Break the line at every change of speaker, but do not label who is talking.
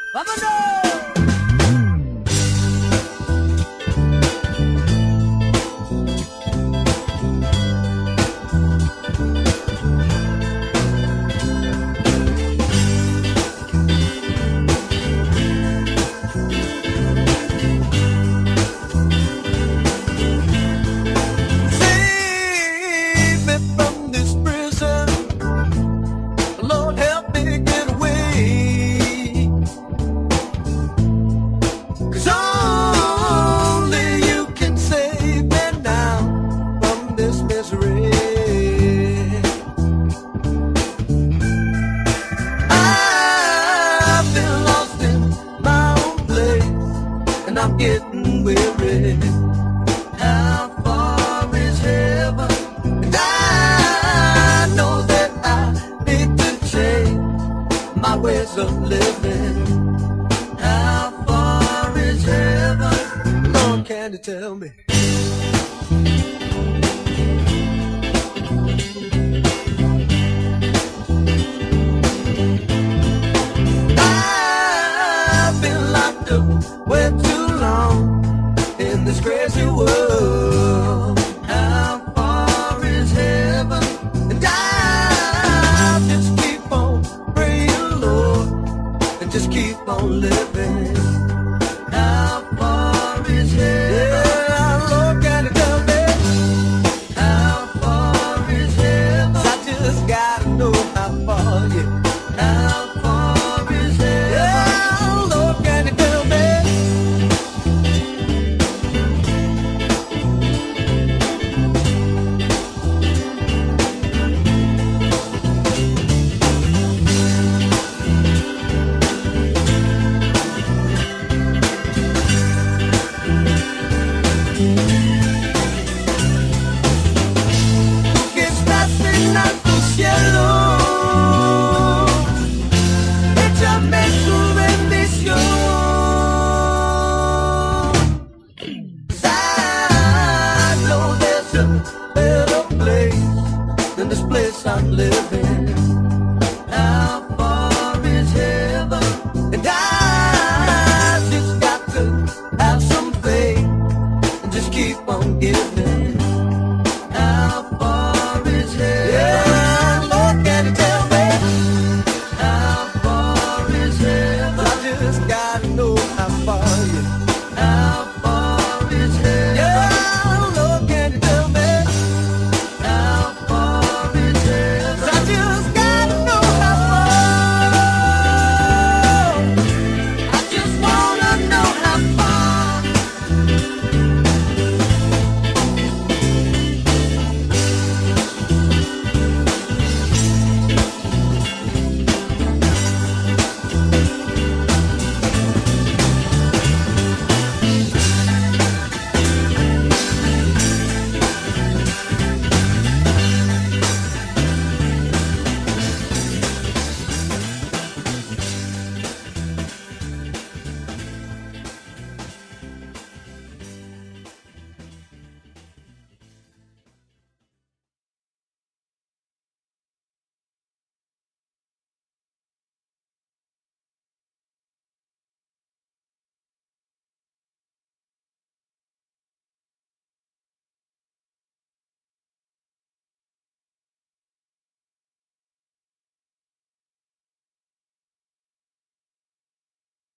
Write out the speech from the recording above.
Vámonos.
Save me from this prison. Lord, help me get away. 'Cause only you can save me now from this misery. I've been lost in my own place, and I'm getting weary. How far is heaven? And I know that I need to change my ways of living. How far is heaven? Lord, can you tell me? I've been locked up way too